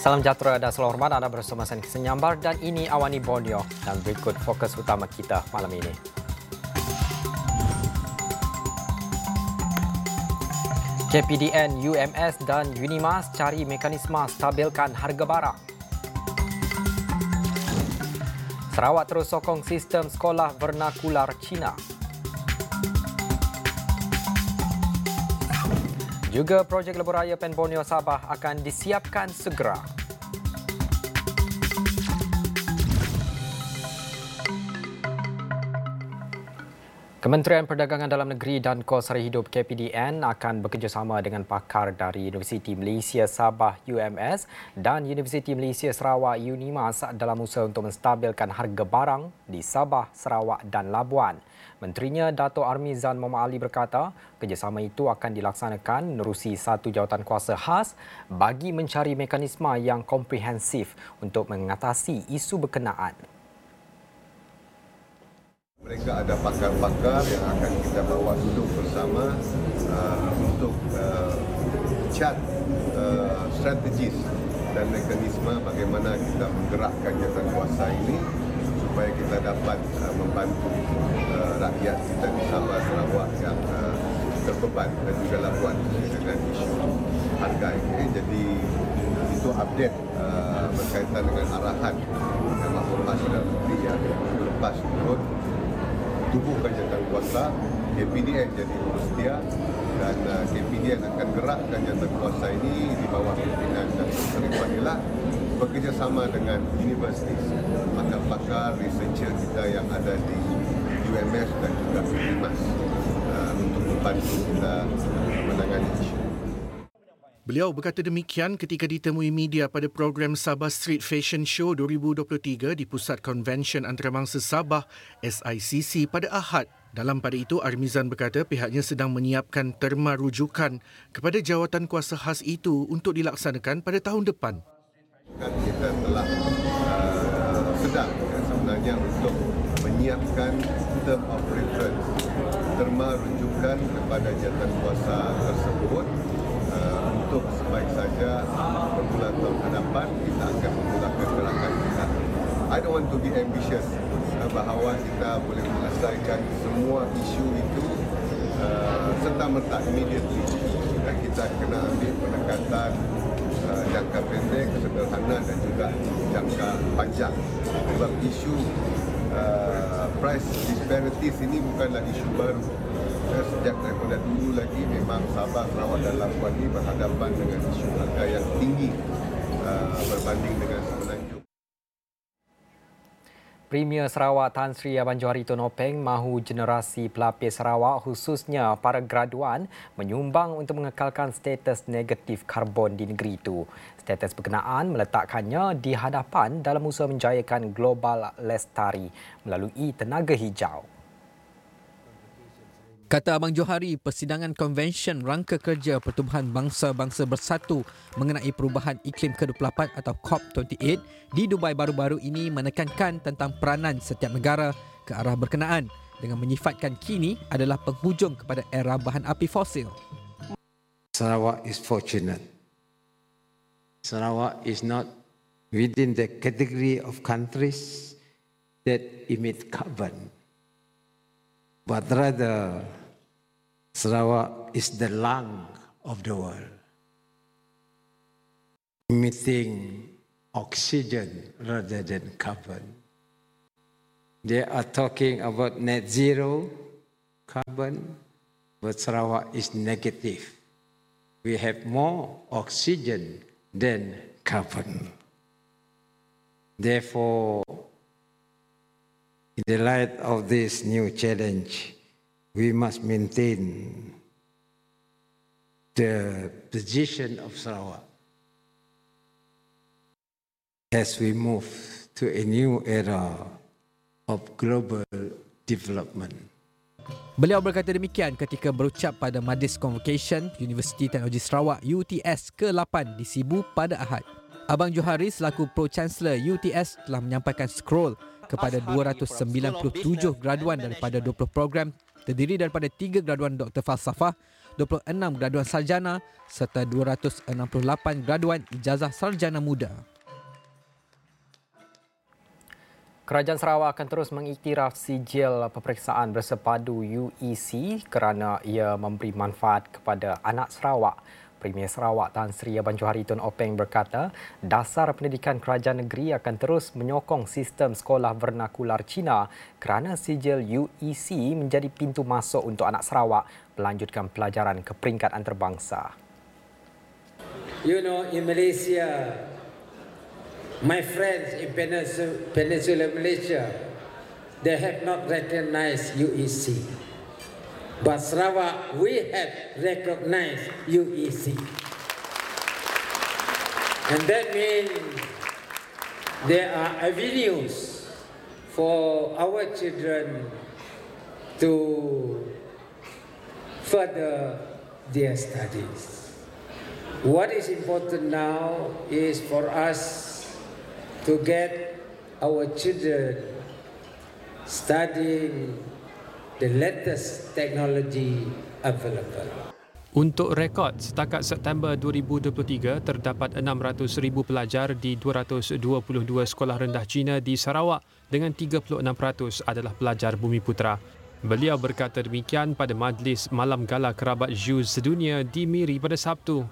Salam sejahtera dan selamat hormat, anda bersama saya Senyambar dan ini Awani Borneo dan berikut fokus utama kita malam ini. KPDN, UMS dan Unimas cari mekanisme stabilkan harga barang. Sarawak terus sokong sistem sekolah vernakular Cina. Juga projek lebuhraya Pen Borneo Sabah akan disiapkan segera. Kementerian Perdagangan Dalam Negeri dan Kos Sara Hidup KPDN akan bekerjasama dengan pakar dari Universiti Malaysia Sabah UMS dan Universiti Malaysia Sarawak Unimas dalam usaha untuk menstabilkan harga barang di Sabah, Sarawak dan Labuan. Menterinya Dato' Armizan Muhammad Ali berkata, kerjasama itu akan dilaksanakan menerusi satu jawatankuasa khas bagi mencari mekanisme yang komprehensif untuk mengatasi isu berkenaan. Mereka ada pakar-pakar yang akan kita bawa duduk bersama untuk cat strategis dan mekanisme bagaimana kita menggerakkan jawatankuasa ini supaya kita dapat membantu rakyat kita di Sabah Sarawak yang terbeban dan juga Labuan dengan isu harga ini. Jadi itu update berkaitan dengan arahan yang Mahkamah Perdana Menteri yang lepas turut tubuhkan jawatankuasa, KPDN jadi urus dia dan KPDN akan gerakkan jawatankuasa ini di bawah pimpinan Dr. Irfan Elak bekerjasama dengan universiti, pakar-pakar, researcher kita yang ada di UMS dan juga UNIMAS untuk membantu kita menangani isu. Beliau berkata demikian ketika ditemui media pada program Sabah Street Fashion Show 2023 di Pusat Konvensyen Antarabangsa Sabah SICC pada Ahad. Dalam pada itu, Armizan berkata pihaknya sedang menyiapkan terma rujukan kepada jawatankuasa khas itu untuk dilaksanakan pada tahun depan. Kita telah sedang sebenarnya untuk menyiapkan term of reference, terma rujukan kepada jawatankuasa tersebut untuk sebaik saja bermula tahun hadapan kita akan memulakan gerakan kita. I don't want to be ambitious bahawa kita boleh menyelesaikan semua isu itu serta-merta immediately. Dan kita kena ambil pendekatan jangka pendek, sederhana dan juga jangka panjang. Sebab isu price disparities ini bukanlah isu baru. Sejak daripada dulu lagi memang Sabah, Sarawak dan Labuan ini berhadapan dengan isu harga yang tinggi berbanding dengan Semenanjung. Premier Sarawak Tan Sri Abang Johari Tonopeng mahu generasi pelapis Sarawak khususnya para graduan menyumbang untuk mengekalkan status negatif karbon di negeri itu. Status berkenaan meletakkannya di hadapan dalam usaha menjayakan global lestari melalui tenaga hijau. Kata Abang Johari, persidangan konvensyen Rangka Kerja Pertubuhan Bangsa-Bangsa Bersatu mengenai perubahan iklim ke-28 atau COP28 di Dubai baru-baru ini menekankan tentang peranan setiap negara ke arah berkenaan dengan menyifatkan kini adalah penghujung kepada era bahan api fosil. Sarawak is fortunate. Sarawak is not within the category of countries that emit carbon, but rather Sarawak is the lung of the world, emitting oxygen rather than carbon. They are talking about net zero carbon, but Sarawak is negative. We have more oxygen than carbon. Therefore, in the light of this new challenge, we must maintain the position of Sarawak as we move to a new era of global development. Beliau berkata demikian ketika berucap pada Majlis Convocation Universiti Teknologi Sarawak UTS ke-8 di Sibu pada Ahad. Abang Johari selaku Pro-Chancellor UTS telah menyampaikan scroll kepada 297 graduan daripada 20 program terdiri daripada 3 graduan Dr. Falsafah, 26 graduan sarjana serta 268 graduan ijazah sarjana muda. Kerajaan Sarawak akan terus mengiktiraf sijil peperiksaan bersepadu UEC kerana ia memberi manfaat kepada anak Sarawak. Premier Sarawak Tan Sri Aban Johari Tun Openg berkata, dasar pendidikan kerajaan negeri akan terus menyokong sistem sekolah vernakular Cina kerana sijil UEC menjadi pintu masuk untuk anak Sarawak melanjutkan pelajaran ke peringkat antarabangsa. You know, in Malaysia, my friends in Peninsular Malaysia, they have not recognized UEC. But Sarawak, we have recognized UEC. And that means there are avenues for our children to further their studies. What is important now is for us to get our children studying the latest technology available. Untuk rekod, setakat September 2023, terdapat 600,000 pelajar di 222 sekolah rendah Cina di Sarawak dengan 36% adalah pelajar Bumiputera. Beliau berkata demikian pada Majlis Malam Gala Kerabat Zhu Sedunia di Miri pada Sabtu.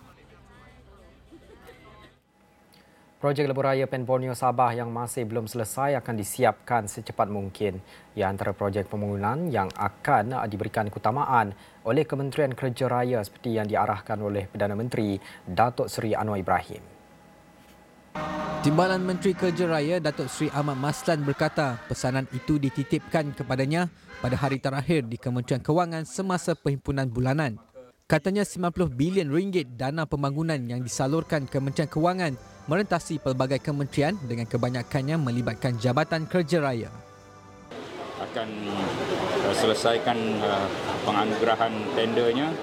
Projek Lebuhraya Pen Borneo Sabah yang masih belum selesai akan disiapkan secepat mungkin. Ia antara projek pembangunan yang akan diberikan keutamaan oleh Kementerian Kerja Raya seperti yang diarahkan oleh Perdana Menteri Datuk Seri Anwar Ibrahim. Timbalan Menteri Kerja Raya Datuk Seri Ahmad Maslan berkata pesanan itu dititipkan kepadanya pada hari terakhir di Kementerian Kewangan semasa perhimpunan bulanan. Katanya 90 bilion ringgit dana pembangunan yang disalurkan Kementerian Kewangan merentasi pelbagai kementerian dengan kebanyakannya melibatkan Jabatan Kerja Raya. Akan selesaikan penganugerahan tendernya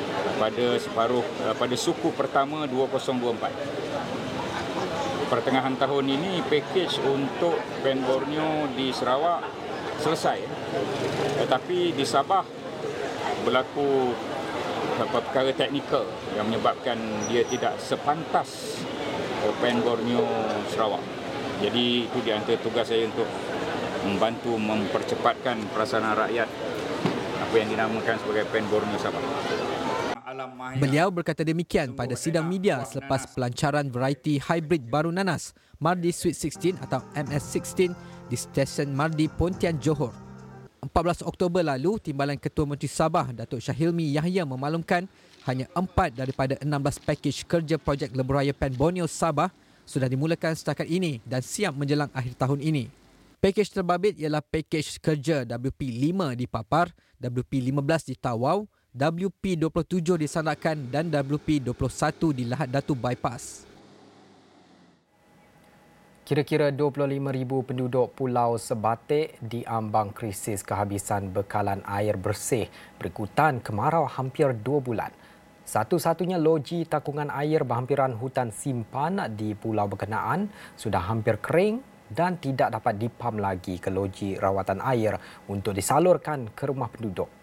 pada suku pertama 2024. Pertengahan tahun ini pakej untuk Pen Borneo di Sarawak selesai. Tetapi di Sabah berlaku perkara teknikal yang menyebabkan dia tidak sepantas Pen Borneo Sarawak. Jadi itu di antara tugas saya untuk membantu mempercepatkan pelaksanaan rakyat apa yang dinamakan sebagai Pen Borneo Sabah. Beliau berkata demikian pada sidang media selepas pelancaran variety hybrid baru nanas Mardi Sweet 16 atau MS16 di stesen Mardi Pontian Johor. 14 Oktober lalu, Timbalan Ketua Menteri Sabah Datuk Syahilmi Yahya memaklumkan hanya 4 daripada 16 pakej kerja projek Lebuhraya Pen Borneo Sabah sudah dimulakan setakat ini dan siap menjelang akhir tahun ini. Pakej terbabit ialah pakej kerja WP5 di Papar, WP15 di Tawau, WP27 di Sandakan dan WP21 di Lahad Datu Bypass. Kira-kira 25,000 penduduk Pulau Sebatik diambang krisis kehabisan bekalan air bersih berikutan kemarau hampir 2 bulan. Satu-satunya loji takungan air berhampiran hutan simpan di pulau berkenaan sudah hampir kering dan tidak dapat dipam lagi ke loji rawatan air untuk disalurkan ke rumah penduduk.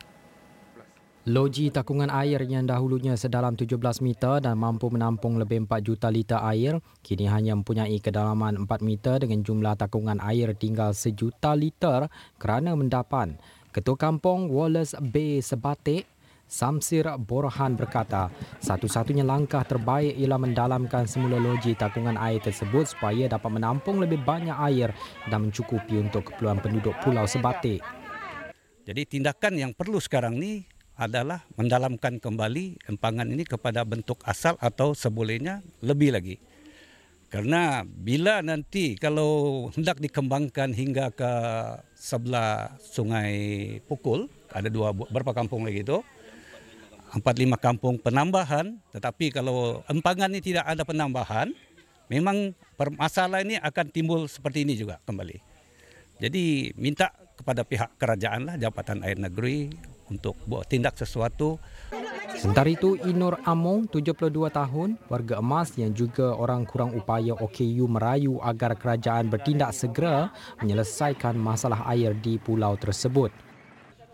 Loji takungan air yang dahulunya sedalam 17 meter dan mampu menampung lebih 4 juta liter air, kini hanya mempunyai kedalaman 4 meter dengan jumlah takungan air tinggal 1 juta liter kerana mendapan. Ketua Kampung Wallace Bay Sebatik, Samsir Borhan berkata, satu-satunya langkah terbaik ialah mendalamkan semula loji takungan air tersebut supaya dapat menampung lebih banyak air dan mencukupi untuk keperluan penduduk Pulau Sebatik. Jadi tindakan yang perlu sekarang ni adalah mendalamkan kembali empangan ini kepada bentuk asal atau sebolehnya lebih lagi. Karena bila nanti kalau hendak dikembangkan hingga ke sebelah Sungai Pukul, ada berapa kampung lagi itu, 4-5 kampung penambahan, tetapi kalau empangan ini tidak ada penambahan, memang permasalahan ini akan timbul seperti ini juga kembali. Jadi minta kepada pihak kerajaan lah, Jabatan Air Negeri untuk buat tindak sesuatu. Sementara itu, Inur Among, 72 tahun, warga emas yang juga orang kurang upaya OKU merayu agar kerajaan bertindak segera menyelesaikan masalah air di pulau tersebut.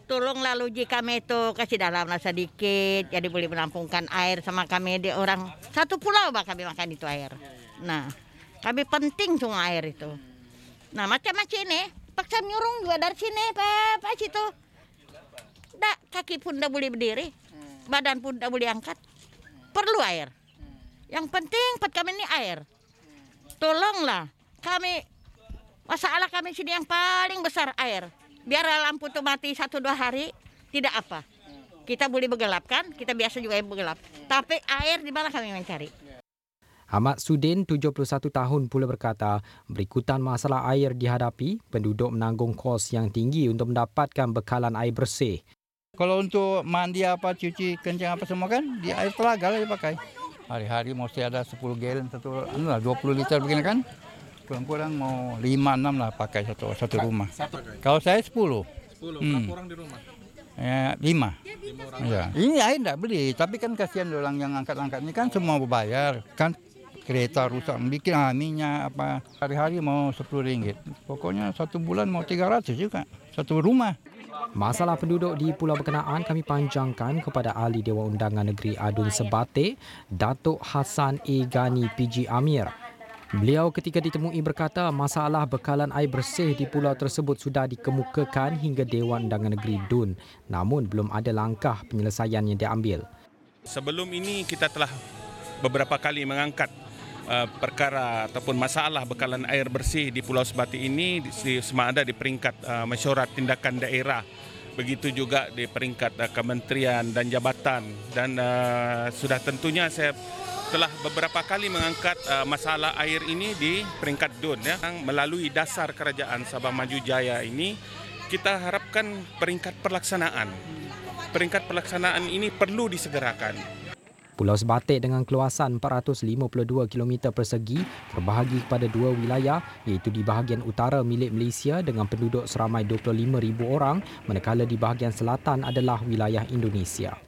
tolonglah loji kami itu kasih dalamlah sedikit, jadi boleh menampungkan air sama kami di orang satu pulau bah kami makan itu air. Nah, kami penting semua air itu. Nah, macam-macam ini, paksa nyurung juga dari sini, Pak situ. Dak, kaki pun dah boleh berdiri, badan pun dah boleh angkat. Perlu air. Yang penting buat kami ini air. Tolonglah kami, masalah kami sini yang paling besar air. Biar lampu itu mati 1-2 hari, tidak apa. Kita boleh bergelapkan, kita biasa juga bergelap. Tapi air di mana kami mencari? Ahmad Sudin, 71 tahun pula berkata, berikutan masalah air dihadapi, penduduk menanggung kos yang tinggi untuk mendapatkan bekalan air bersih. Kalau untuk mandi apa, cuci kencang apa semua kan, di air telaga lah dipakai. Hari-hari mesti ada 10 gallon, 20 liter begini kan. Kurang-kurang mau 5-6 lah pakai satu rumah. Kalau saya 10. 10. Berapa orang di rumah? 5. Ya. Ini air tidak beli, tapi kan kasihan orang yang angkat-angkat ini kan semua berbayar. Kan kereta rusak, bikin minyak apa. Hari-hari mau RM10. Pokoknya 1 bulan mau 300 juga. Satu rumah. Masalah penduduk di pulau berkenaan kami panjangkan kepada Ahli Dewan Undangan Negeri Adun Sebatik, Datuk Hassan A. Ghani PG Amir. Beliau ketika ditemui berkata masalah bekalan air bersih di pulau tersebut sudah dikemukakan hingga Dewan Undangan Negeri DUN, namun belum ada langkah penyelesaian yang diambil. Sebelum ini kita telah beberapa kali mengangkat perkara ataupun masalah bekalan air bersih di Pulau Sebatik ini sama ada di peringkat mesyuarat tindakan daerah, begitu juga di peringkat kementerian dan jabatan, dan sudah tentunya saya telah beberapa kali mengangkat masalah air ini di peringkat DUN ya. Melalui dasar kerajaan Sabah Maju Jaya ini kita harapkan peringkat pelaksanaan ini perlu disegerakan. Pulau Sebatik dengan keluasan 452 km persegi terbahagi kepada 2 wilayah, iaitu di bahagian utara milik Malaysia dengan penduduk seramai 25,000 orang, manakala di bahagian selatan adalah wilayah Indonesia.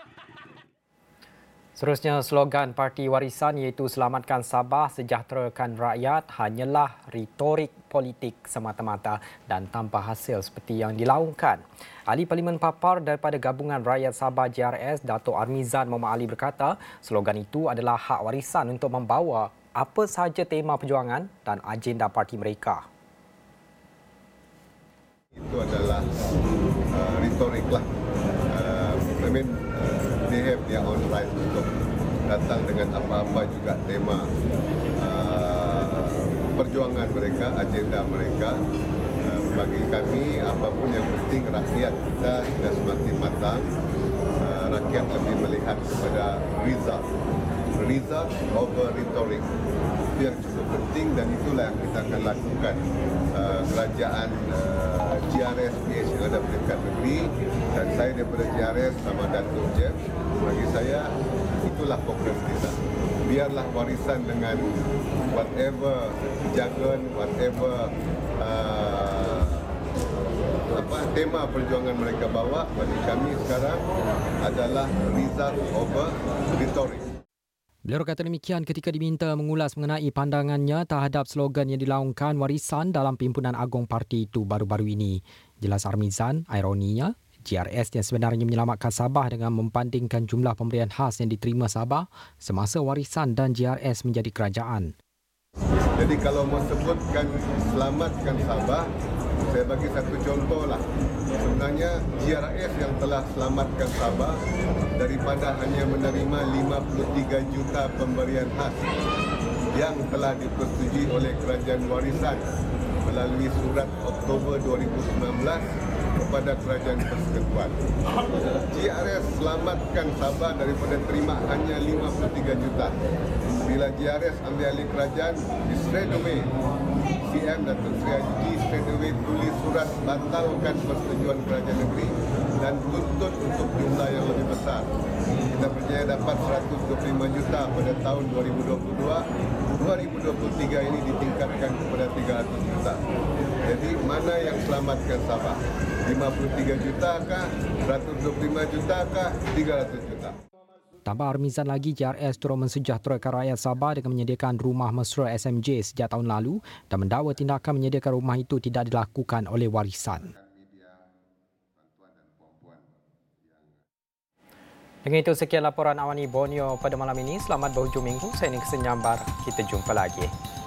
Seterusnya, slogan Parti Warisan iaitu Selamatkan Sabah, Sejahterakan Rakyat hanyalah retorik politik semata-mata dan tanpa hasil seperti yang dilaungkan. Ahli Parlimen Papar daripada Gabungan Rakyat Sabah JRS, Dato' Armizan Muhammad Ali berkata, slogan itu adalah hak warisan untuk membawa apa sahaja tema perjuangan dan agenda parti mereka. Itu adalah retorik lah. They have their own right untuk datang dengan apa-apa juga tema perjuangan mereka, agenda mereka. Bagi kami, apapun yang penting rakyat kita sudah semakin matang. Rakyat lebih melihat kepada result over rhetoric. Itu yang cukup penting dan itulah yang kita akan lakukan. Kerajaan JRS PH yang ada peringkat negeri dan saya daripada JRS sama Datuk Jeff, bagi saya itulah fokus kita. Biarlah warisan dengan whatever jargon, whatever tema perjuangan mereka bawa, bagi kami sekarang adalah result over rhetoric. Beliau kata demikian ketika diminta mengulas mengenai pandangannya terhadap slogan yang dilaungkan warisan dalam pimpinan agung parti itu baru-baru ini. Jelas Armizan, ironinya, JRS yang sebenarnya menyelamatkan Sabah dengan membandingkan jumlah pemberian khas yang diterima Sabah semasa warisan dan JRS menjadi kerajaan. Jadi kalau mau sebutkan selamatkan Sabah, saya bagi satu contoh lah. Sebenarnya JRS yang telah selamatkan Sabah daripada hanya menerima 53 juta pemberian khas yang telah dipersetujui oleh Kerajaan Warisan melalui surat Oktober 2019 kepada Kerajaan Persekutuan. JRS selamatkan Sabah daripada terima hanya 53 juta. Bila JRS ambil alih kerajaan, straight away PM Datuk Seri Haji straight away tulis surat batalkan persetujuan kerajaan negeri dan tuntut untuk jumlah yang lebih besar. Kita percaya dapat 125 juta pada tahun 2022. 2023 ini ditingkatkan kepada 300 juta. Jadi mana yang selamatkan Sabah? 53 juta kah? 125 juta kah? 300 juta? Tambah Armizan lagi, JRS turut mensejahterakan rakyat Sabah dengan menyediakan rumah mesra SMJ sejak tahun lalu dan mendakwa tindakan menyediakan rumah itu tidak dilakukan oleh warisan. Dengan itu, sekian laporan Awani Borneo pada malam ini. Selamat berhujung minggu. Saya Nik Senyambar. Kita jumpa lagi.